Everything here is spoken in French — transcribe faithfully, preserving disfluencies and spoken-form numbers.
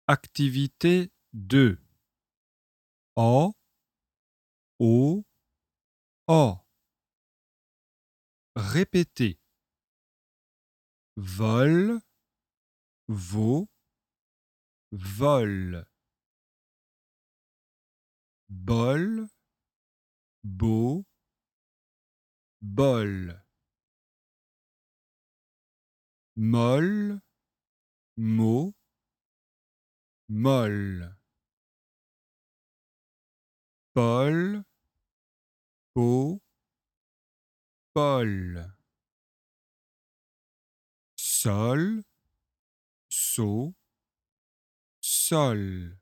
Activité deux. O, O, O. Répétez. Vol, veau, vol. Bol, beau, bol. Molle, mot, molle. Paul, peau, Paul. Sol, seau, sol.